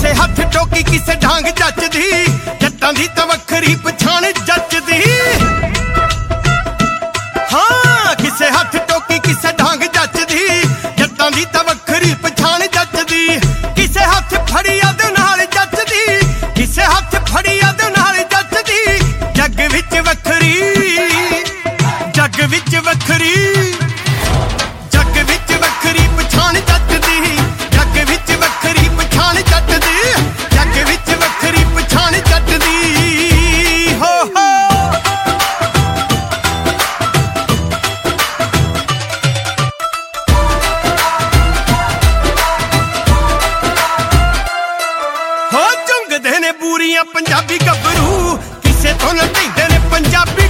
ਕਿਸੇ ਹੱਥ ਟੋਕੀ ਕਿਸੇ ਡਾਂਗ ਜੱਜਦੀ ਜੱਟਾਂ ਦੀ ਤਾਂ ਵੱਖਰੀ ਪਛਾਣ ਜੱਜਦੀ ਹਾਂ ਕਿਸੇ ਹੱਥ ਟੋਕੀ ਕਿਸੇ ਡਾਂਗ ਜੱਜਦੀ ਜੱਟਾਂ ਦੀ ਤਾਂ ਵੱਖਰੀ ਪਛਾਣ ਜੱਜਦੀ ਕਿਸੇ ਹੱਥ ਫੜੀ ਅੱਧ ਨਾਲ ਜੱਜਦੀ ਕਿਸੇ ਹੱਥ ਫੜੀ ਅੱਧ ਨਾਲ ਜੱਜਦੀ ਜੱਗ ਵਿੱਚ ਵੱਖਰੀ ਜੱਗ ਵਿੱਚ ਵੱਖਰੀ ਜੱਗ ਵਿੱਚ ਵੱਖਰੀ ਪਛਾਣ ਜੱਜਦੀ ਜੱਗ ਵਿੱਚ ਵੱਖਰੀ ਪਛਾਣ ਜੱਜਦੀ ਜੱਗ ਵਿੱਚ ਵੱਖਰੀ ਪਛਾਣ ਜੱਜਦੀ ਹੋ ਹੋ ਝੁੰਗਦੇ ਨੇ ਬੂਰੀਆਂ ਪੰਜਾਬੀ ਗੱਭਰੂ ਕਿਸੇ ਤੋਂ ਲਟੈਂਦੇ ਨੇ ਪੰਜਾਬੀ